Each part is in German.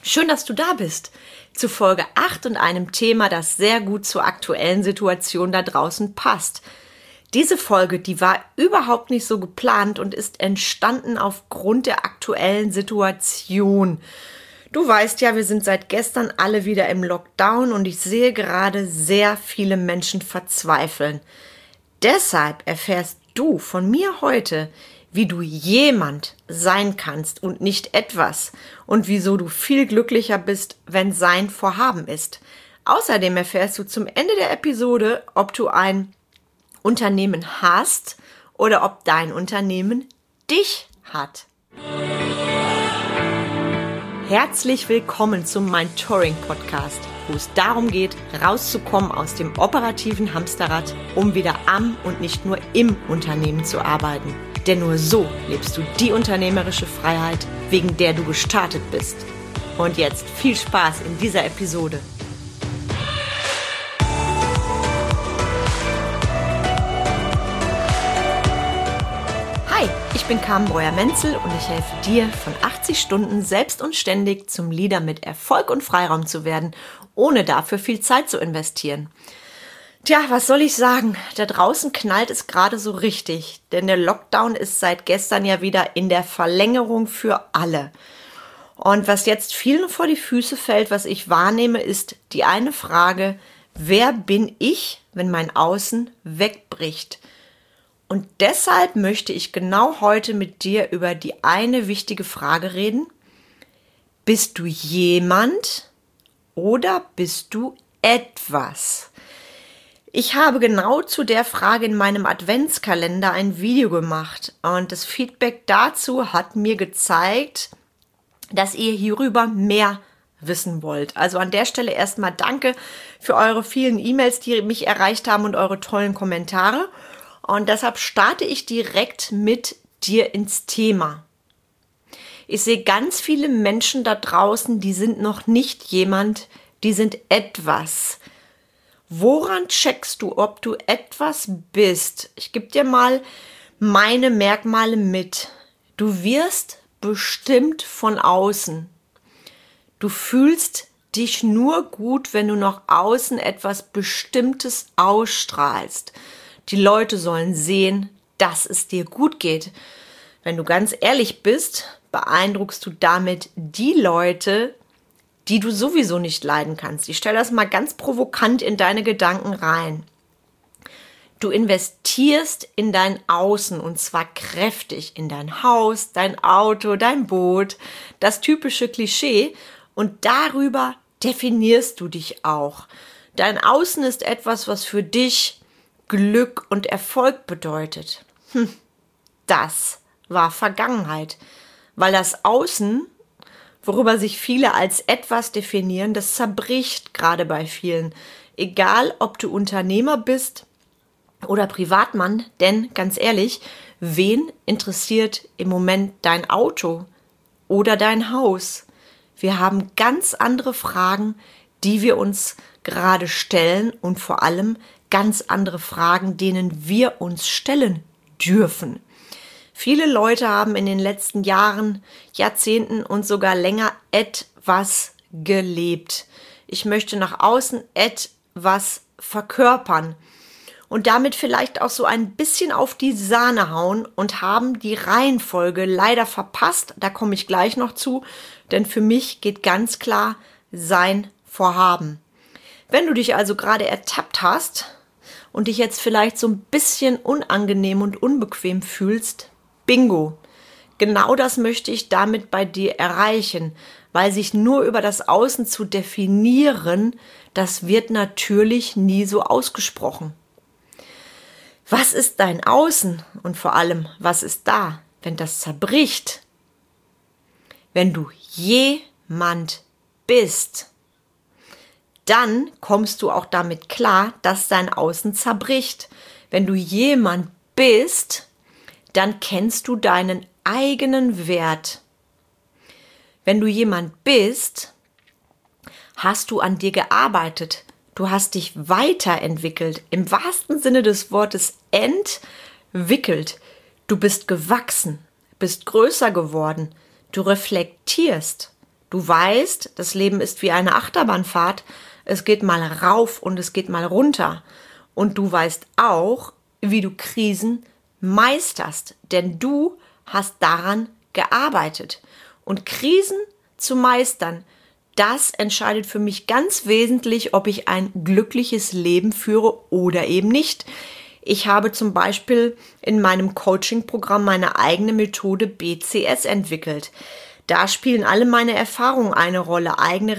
Schön, dass du da bist. Zu Folge 8 und einem Thema, das sehr gut zur aktuellen Situation da draußen passt. Diese Folge, die war überhaupt nicht so geplant und ist entstanden aufgrund der aktuellen Situation. Du weißt ja, wir sind seit gestern alle wieder im Lockdown und ich sehe gerade sehr viele Menschen verzweifeln. Deshalb erfährst du von mir heute, wie du jemand sein kannst und nicht etwas und wieso du viel glücklicher bist, wenn Sein Vorhaben ist. Außerdem erfährst du zum Ende der Episode, ob du ein Unternehmen hast oder ob dein Unternehmen dich hat. Herzlich willkommen zum Mentoring Podcast, wo es darum geht, rauszukommen aus dem operativen Hamsterrad, um wieder am und nicht nur im Unternehmen zu arbeiten. Denn nur so lebst du die unternehmerische Freiheit, wegen der du gestartet bist. Und jetzt viel Spaß in dieser Episode. Hi, ich bin Carmen Breuer-Menzel und ich helfe dir, von 80 Stunden selbst und ständig zum Leader mit Erfolg und Freiraum zu werden, ohne dafür viel Zeit zu investieren. Tja, was soll ich sagen? Da draußen knallt es gerade so richtig, denn der Lockdown ist seit gestern ja wieder in der Verlängerung für alle. Und was jetzt vielen vor die Füße fällt, was ich wahrnehme, ist die eine Frage: Wer bin ich, wenn mein Außen wegbricht? Und deshalb möchte ich genau heute mit dir über die eine wichtige Frage reden. Bist du jemand oder bist du etwas? Ich habe genau zu der Frage in meinem Adventskalender ein Video gemacht und das Feedback dazu hat mir gezeigt, dass ihr hierüber mehr wissen wollt. Also an der Stelle erstmal danke für eure vielen E-Mails, die mich erreicht haben und eure tollen Kommentare. Und deshalb starte ich direkt mit dir ins Thema. Ich sehe ganz viele Menschen da draußen, die sind noch nicht jemand, die sind etwas. Woran checkst du, ob du etwas bist? Ich gebe dir mal meine Merkmale mit. Du wirst bestimmt von außen. Du fühlst dich nur gut, wenn du nach außen etwas Bestimmtes ausstrahlst. Die Leute sollen sehen, dass es dir gut geht. Wenn du ganz ehrlich bist, beeindruckst du damit die Leute, die du sowieso nicht leiden kannst. Ich stelle das mal ganz provokant in deine Gedanken rein. Du investierst in dein Außen und zwar kräftig in dein Haus, dein Auto, dein Boot, das typische Klischee und darüber definierst du dich auch. Dein Außen ist etwas, was für dich Glück und Erfolg bedeutet. Das war Vergangenheit, weil das Außen, worüber sich viele als etwas definieren, das zerbricht gerade bei vielen. Egal, ob du Unternehmer bist oder Privatmann, denn ganz ehrlich, wen interessiert im Moment dein Auto oder dein Haus? Wir haben ganz andere Fragen, die wir uns gerade stellen und vor allem ganz andere Fragen, denen wir uns stellen dürfen. Viele Leute haben in den letzten Jahren, Jahrzehnten und sogar länger etwas gelebt. Ich möchte nach außen etwas verkörpern und damit vielleicht auch so ein bisschen auf die Sahne hauen und haben die Reihenfolge leider verpasst. Da komme ich gleich noch zu, denn für mich geht ganz klar Sein Vorhaben. Wenn du dich also gerade ertappt hast und dich jetzt vielleicht so ein bisschen unangenehm und unbequem fühlst, Bingo! Genau das möchte ich damit bei dir erreichen, weil sich nur über das Außen zu definieren, das wird natürlich nie so ausgesprochen. Was ist dein Außen und vor allem, was ist da, wenn das zerbricht? Wenn du jemand bist, dann kommst du auch damit klar, dass dein Außen zerbricht. Wenn du jemand bist, dann kennst du deinen eigenen Wert. Wenn du jemand bist, hast du an dir gearbeitet. Du hast dich weiterentwickelt, im wahrsten Sinne des Wortes entwickelt. Du bist gewachsen, bist größer geworden, du reflektierst, Du weißt, das Leben ist wie eine Achterbahnfahrt. Es geht mal rauf und es geht mal runter. Und du weißt auch, wie du Krisen meisterst, denn du hast daran gearbeitet. Und Krisen zu meistern, das entscheidet für mich ganz wesentlich, ob ich ein glückliches Leben führe oder eben nicht. Ich habe zum Beispiel in meinem Coaching-Programm meine eigene Methode BCS entwickelt. Da spielen alle meine Erfahrungen eine Rolle, eigene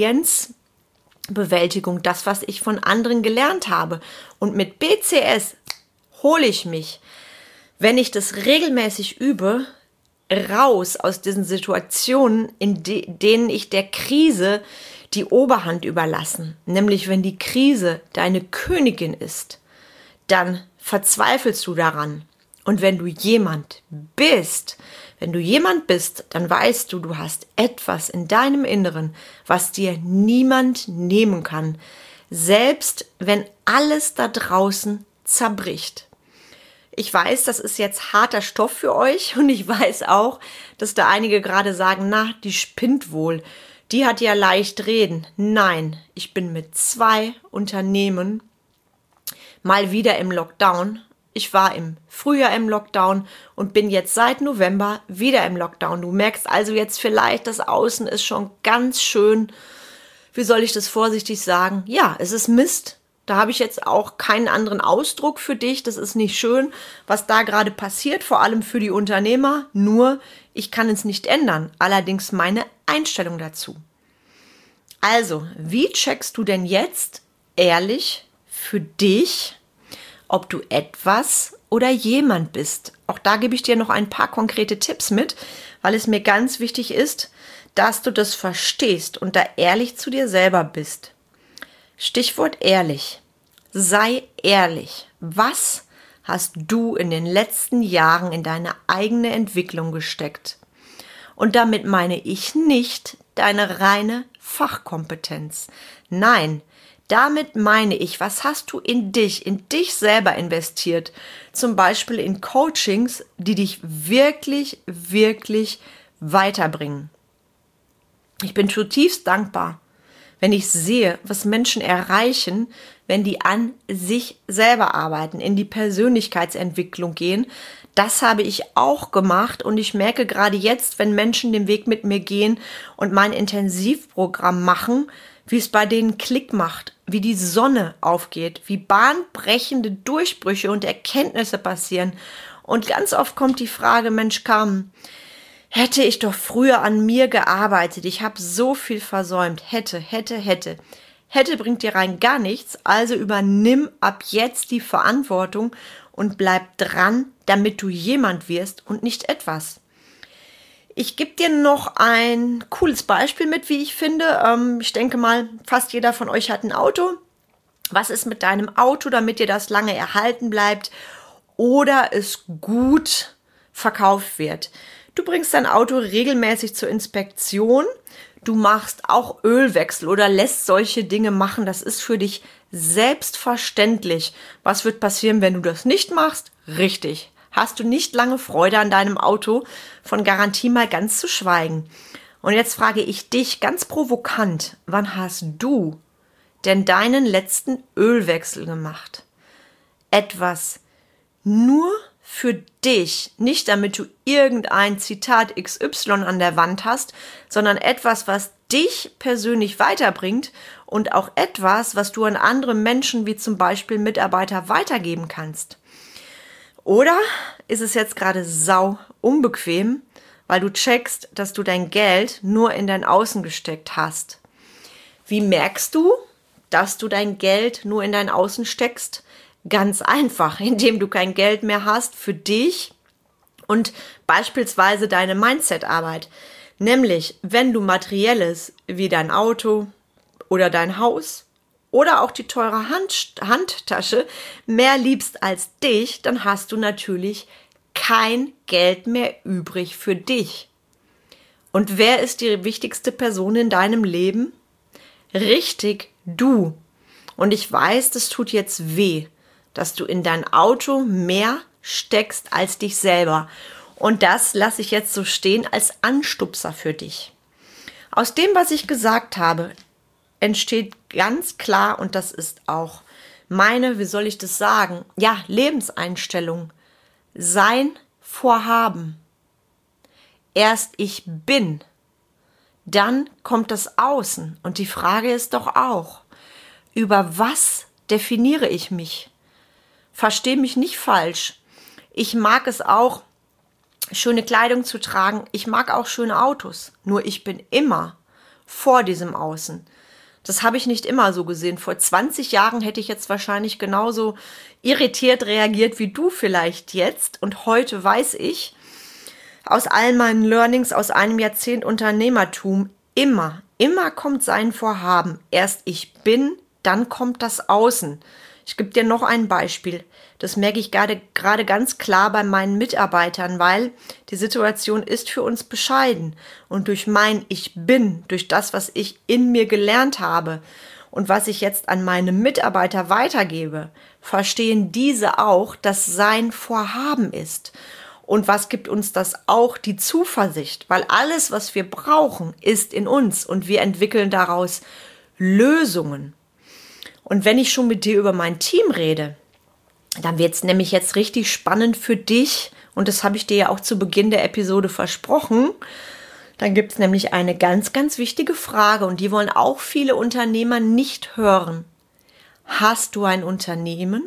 Resilienzbewältigung, das, was ich von anderen gelernt habe. Und mit BCS hole ich mich, wenn ich das regelmäßig übe, raus aus diesen Situationen, in denen ich der Krise die Oberhand überlassen. Nämlich, wenn die Krise deine Königin ist, dann verzweifelst du daran. Und wenn du jemand bist, dann weißt du, du hast etwas in deinem Inneren, was dir niemand nehmen kann, selbst wenn alles da draußen zerbricht. Ich weiß, das ist jetzt harter Stoff für euch und ich weiß auch, dass da einige gerade sagen, na, die spinnt wohl, die hat ja leicht reden. Nein, ich bin mit 2 Unternehmen mal wieder im Lockdown. Ich war im Frühjahr im Lockdown und bin jetzt seit November wieder im Lockdown. Du merkst also jetzt vielleicht, das Außen ist schon ganz schön, wie soll ich das vorsichtig sagen? Ja, es ist Mist. Da habe ich jetzt auch keinen anderen Ausdruck für dich. Das ist nicht schön, was da gerade passiert, vor allem für die Unternehmer. Nur, ich kann es nicht ändern. Allerdings meine Einstellung dazu. Also, wie checkst du denn jetzt ehrlich für dich, ob du etwas oder jemand bist? Auch da gebe ich dir noch ein paar konkrete Tipps mit, weil es mir ganz wichtig ist, dass du das verstehst und da ehrlich zu dir selber bist. Stichwort ehrlich. Sei ehrlich. Was hast du in den letzten Jahren in deine eigene Entwicklung gesteckt? Und damit meine ich nicht deine reine Fachkompetenz. Nein, damit meine ich, was hast du in dich selber investiert? Zum Beispiel in Coachings, die dich wirklich, wirklich weiterbringen. Ich bin zutiefst dankbar, wenn ich sehe, was Menschen erreichen, wenn die an sich selber arbeiten, in die Persönlichkeitsentwicklung gehen. Das habe ich auch gemacht und ich merke gerade jetzt, wenn Menschen den Weg mit mir gehen und mein Intensivprogramm machen, wie es bei denen Klick macht, wie die Sonne aufgeht, wie bahnbrechende Durchbrüche und Erkenntnisse passieren. Und ganz oft kommt die Frage, Mensch, Carmen, hätte ich doch früher an mir gearbeitet. Ich habe so viel versäumt. Hätte. Hätte bringt dir rein gar nichts. Also übernimm ab jetzt die Verantwortung und bleib dran, damit du jemand wirst und nicht etwas. Ich gebe dir noch ein cooles Beispiel mit, wie ich finde. Ich denke mal, fast jeder von euch hat ein Auto. Was ist mit deinem Auto, damit dir das lange erhalten bleibt oder es gut verkauft wird? Du bringst dein Auto regelmäßig zur Inspektion. Du machst auch Ölwechsel oder lässt solche Dinge machen. Das ist für dich selbstverständlich. Was wird passieren, wenn du das nicht machst? Richtig. Hast du nicht lange Freude an deinem Auto, von Garantie mal ganz zu schweigen. Und jetzt frage ich dich ganz provokant, wann hast du denn deinen letzten Ölwechsel gemacht? Etwas nur für dich, nicht damit du irgendein Zitat XY an der Wand hast, sondern etwas, was dich persönlich weiterbringt und auch etwas, was du an andere Menschen wie zum Beispiel Mitarbeiter weitergeben kannst. Oder ist es jetzt gerade sau unbequem, weil du checkst, dass du dein Geld nur in dein Außen gesteckt hast? Wie merkst du, dass du dein Geld nur in dein Außen steckst? Ganz einfach, indem du kein Geld mehr hast für dich und beispielsweise deine Mindset-Arbeit. Nämlich, wenn du Materielles wie dein Auto oder dein Haus oder auch die teure Handtasche mehr liebst als dich, dann hast du natürlich kein Geld mehr übrig für dich. Und wer ist die wichtigste Person in deinem Leben? Richtig, du. Und ich weiß, das tut jetzt weh, dass du in dein Auto mehr steckst als dich selber. Und das lasse ich jetzt so stehen als Anstupser für dich. Aus dem, was ich gesagt habe, entsteht ganz klar, und das ist auch meine, wie soll ich das sagen, ja, Lebenseinstellung, sein Vorhaben. Erst ich bin, dann kommt das Außen. Und die Frage ist doch auch, über was definiere ich mich? Versteh mich nicht falsch. Ich mag es auch, schöne Kleidung zu tragen. Ich mag auch schöne Autos. Nur ich bin immer vor diesem Außen. Das habe ich nicht immer so gesehen. Vor 20 Jahren hätte ich jetzt wahrscheinlich genauso irritiert reagiert wie du vielleicht jetzt. Und heute weiß ich, aus all meinen Learnings, aus einem Jahrzehnt Unternehmertum, immer kommt sein Vorhaben. Erst ich bin, dann kommt das Außen. Ich gebe dir noch ein Beispiel. Das merke ich gerade ganz klar bei meinen Mitarbeitern, weil die Situation ist für uns bescheiden. Und durch mein Ich bin, durch das, was ich in mir gelernt habe und was ich jetzt an meine Mitarbeiter weitergebe, verstehen diese auch, dass sein Vorhaben ist. Und was gibt uns das auch? Die Zuversicht, weil alles, was wir brauchen, ist in uns und wir entwickeln daraus Lösungen. Und wenn ich schon mit dir über mein Team rede, dann wird es nämlich jetzt richtig spannend für dich und das habe ich dir ja auch zu Beginn der Episode versprochen. Dann gibt es nämlich eine ganz, ganz wichtige Frage und die wollen auch viele Unternehmer nicht hören. Hast du ein Unternehmen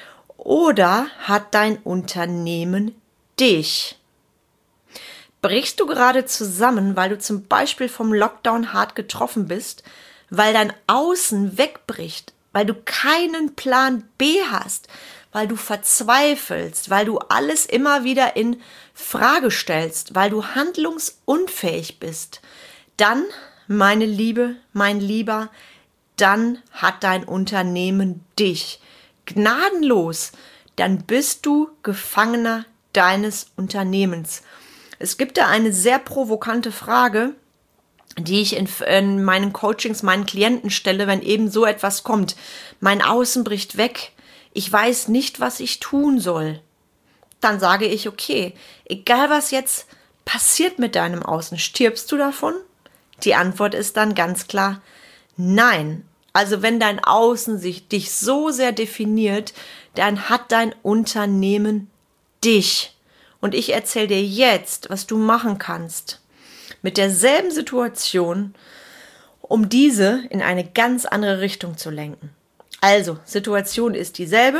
oder hat dein Unternehmen dich? Brichst du gerade zusammen, weil du zum Beispiel vom Lockdown hart getroffen bist, weil dein Außen wegbricht, weil du keinen Plan B hast, weil du verzweifelst, weil du alles immer wieder in Frage stellst, weil du handlungsunfähig bist, dann, meine Liebe, mein Lieber, dann hat dein Unternehmen dich gnadenlos, dann bist du Gefangener deines Unternehmens. Es gibt da eine sehr provokante Frage, die ich in meinen Coachings meinen Klienten stelle, wenn eben so etwas kommt. Mein Außen bricht weg. Ich weiß nicht, was ich tun soll. Dann sage ich, okay, egal was jetzt passiert mit deinem Außen, stirbst du davon? Die Antwort ist dann ganz klar, nein. Also wenn dein Außen dich so sehr definiert, dann hat dein Unternehmen dich. Und ich erzähle dir jetzt, was du machen kannst. Mit derselben Situation, um diese in eine ganz andere Richtung zu lenken. Also, Situation ist dieselbe.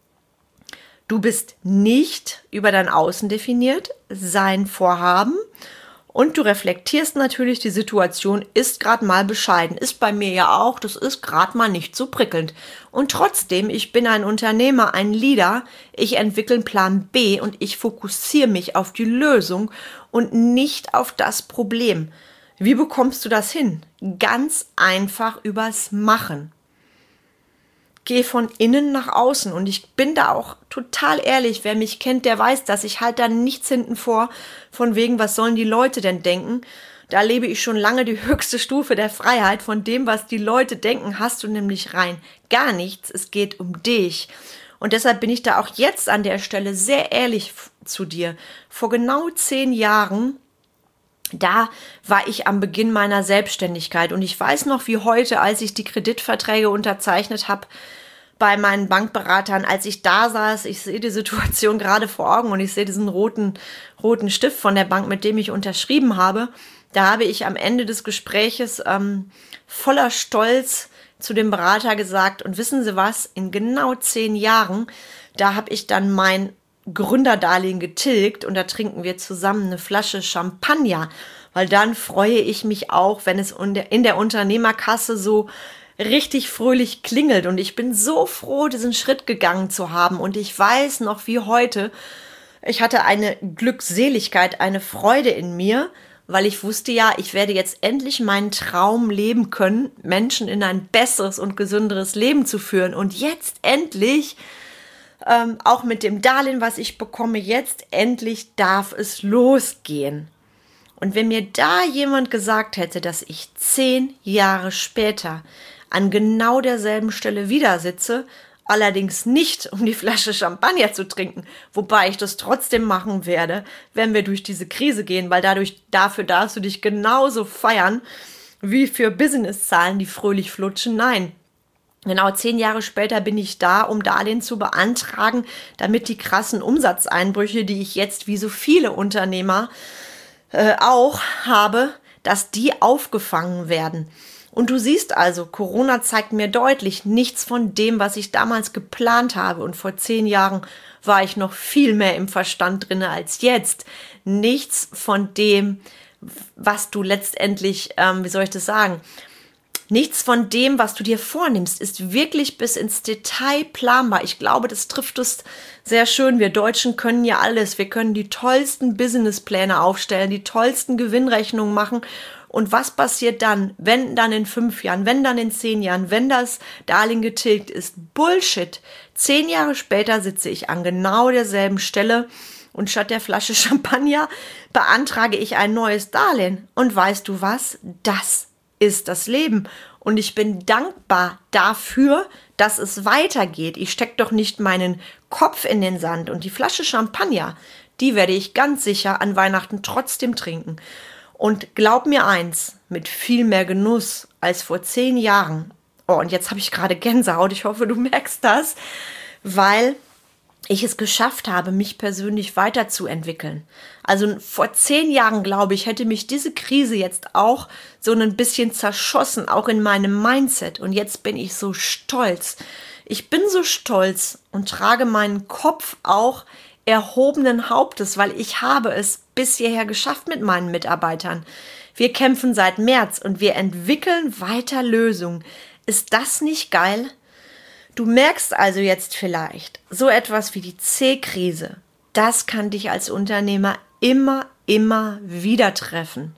Du bist nicht über dein Außen definiert, sein Vorhaben. Und du reflektierst natürlich, die Situation ist gerade mal bescheiden. Ist bei mir ja auch, das ist gerade mal nicht so prickelnd. Und trotzdem, ich bin ein Unternehmer, ein Leader. Ich entwickle einen Plan B und ich fokussiere mich auf die Lösung und nicht auf das Problem. Wie bekommst du das hin? Ganz einfach übers Machen. Geh von innen nach außen und ich bin da auch total ehrlich, wer mich kennt, der weiß das. Ich halte da nichts hinten vor, von wegen, was sollen die Leute denn denken? Da lebe ich schon lange die höchste Stufe der Freiheit. Von dem, was die Leute denken, hast du nämlich rein gar nichts. Es geht um dich. Und deshalb bin ich da auch jetzt an der Stelle sehr ehrlich zu dir. Vor genau 10 Jahren, da war ich am Beginn meiner Selbstständigkeit und ich weiß noch wie heute, als ich die Kreditverträge unterzeichnet habe bei meinen Bankberatern, als ich da saß, ich sehe die Situation gerade vor Augen und ich sehe diesen roten Stift von der Bank, mit dem ich unterschrieben habe. Da habe ich am Ende des Gespräches voller Stolz zu dem Berater gesagt, und wissen Sie was, in genau 10 Jahren, da habe ich dann mein Gründerdarlehen getilgt und da trinken wir zusammen eine Flasche Champagner, weil dann freue ich mich auch, wenn es in der Unternehmerkasse so richtig fröhlich klingelt und ich bin so froh, diesen Schritt gegangen zu haben und ich weiß noch wie heute, ich hatte eine Glückseligkeit, eine Freude in mir, weil ich wusste ja, ich werde jetzt endlich meinen Traum leben können, Menschen in ein besseres und gesünderes Leben zu führen und jetzt endlich auch mit dem Darlehen, was ich bekomme, jetzt endlich darf es losgehen. Und wenn mir da jemand gesagt hätte, dass ich 10 Jahre später an genau derselben Stelle wieder sitze, Allerdings nicht, um die Flasche Champagner zu trinken, wobei ich das trotzdem machen werde, wenn wir durch diese Krise gehen, weil dafür darfst du dich genauso feiern wie für Businesszahlen, die fröhlich flutschen. Nein, genau 10 Jahre später bin ich da, um Darlehen zu beantragen, damit die krassen Umsatzeinbrüche, die ich jetzt wie so viele Unternehmer auch habe, dass die aufgefangen werden. Und du siehst also, Corona zeigt mir deutlich nichts von dem, was ich damals geplant habe. Und vor 10 Jahren war ich noch viel mehr im Verstand drin als jetzt. Nichts von dem, was du letztendlich, nichts von dem, was du dir vornimmst, ist wirklich bis ins Detail planbar. Ich glaube, das trifft es sehr schön. Wir Deutschen können ja alles. Wir können die tollsten Businesspläne aufstellen, die tollsten Gewinnrechnungen machen. Und was passiert dann, wenn dann in 5 Jahren, wenn dann in 10 Jahren, wenn das Darlehen getilgt ist? Bullshit. 10 Jahre später sitze ich an genau derselben Stelle und statt der Flasche Champagner beantrage ich ein neues Darlehen. Und weißt du was? Das ist das Leben. Und ich bin dankbar dafür, dass es weitergeht. Ich stecke doch nicht meinen Kopf in den Sand. Und die Flasche Champagner, die werde ich ganz sicher an Weihnachten trotzdem trinken. Und glaub mir eins, mit viel mehr Genuss als vor 10 Jahren. Oh, und jetzt habe ich gerade Gänsehaut. Ich hoffe, du merkst das, weil ich es geschafft habe, mich persönlich weiterzuentwickeln. Also vor 10 Jahren, glaube ich, hätte mich diese Krise jetzt auch so ein bisschen zerschossen, auch in meinem Mindset. Und jetzt bin ich so stolz. Ich bin so stolz und trage meinen Kopf auch erhobenen Hauptes, weil ich habe es bis hierher geschafft mit meinen Mitarbeitern. Wir kämpfen seit März und wir entwickeln weiter Lösungen. Ist das nicht geil? Du merkst also jetzt vielleicht, so etwas wie die C-Krise, das kann dich als Unternehmer immer wieder treffen.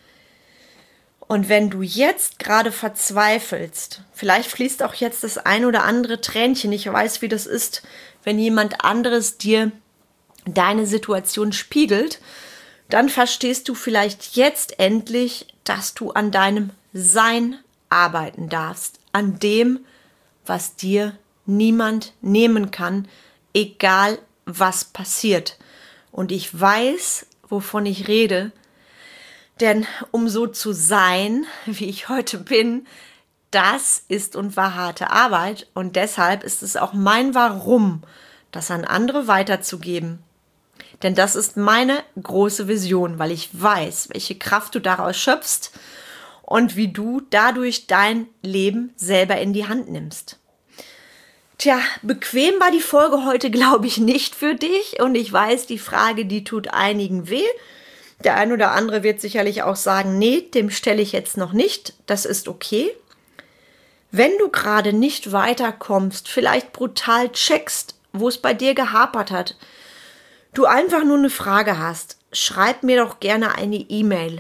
Und wenn du jetzt gerade verzweifelst, vielleicht fließt auch jetzt das ein oder andere Tränchen, ich weiß, wie das ist, wenn jemand anderes dir deine Situation spiegelt, dann verstehst du vielleicht jetzt endlich, dass du an deinem Sein arbeiten darfst, an dem, was dir niemand nehmen kann, egal was passiert. Und ich weiß, wovon ich rede, denn um so zu sein, wie ich heute bin, das ist und war harte Arbeit und deshalb ist es auch mein Warum, das an andere weiterzugeben. Denn das ist meine große Vision, weil ich weiß, welche Kraft du daraus schöpfst und wie du dadurch dein Leben selber in die Hand nimmst. Tja, bequem war die Folge heute, glaube ich, nicht für dich. Und ich weiß, die Frage, die tut einigen weh. Der ein oder andere wird sicherlich auch sagen, nee, dem stelle ich jetzt noch nicht. Das ist okay. Wenn du gerade nicht weiterkommst, vielleicht brutal checkst, wo es bei dir gehapert hat, du einfach nur eine Frage hast, schreib mir doch gerne eine E-Mail.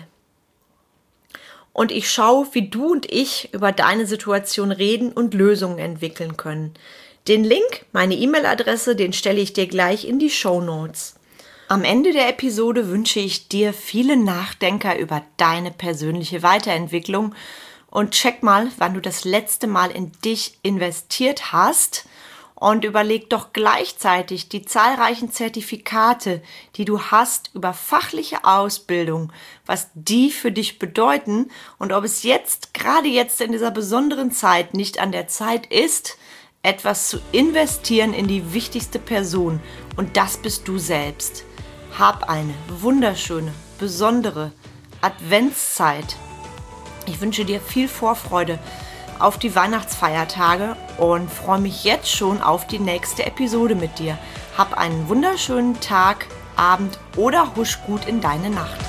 Und ich schaue, wie du und ich über deine Situation reden und Lösungen entwickeln können. Den Link, meine E-Mail-Adresse, den stelle ich dir gleich in die Shownotes. Am Ende der Episode wünsche ich dir viele Nachdenker über deine persönliche Weiterentwicklung und check mal, wann du das letzte Mal in dich investiert hast. Und überleg doch gleichzeitig die zahlreichen Zertifikate, die du hast über fachliche Ausbildung, was die für dich bedeuten und ob es jetzt, gerade jetzt in dieser besonderen Zeit, nicht an der Zeit ist, etwas zu investieren in die wichtigste Person. Und das bist du selbst. Hab eine wunderschöne, besondere Adventszeit. Ich wünsche dir viel Vorfreude auf die Weihnachtsfeiertage und freue mich jetzt schon auf die nächste Episode mit dir. Hab einen wunderschönen Tag, Abend oder husch gut in deine Nacht.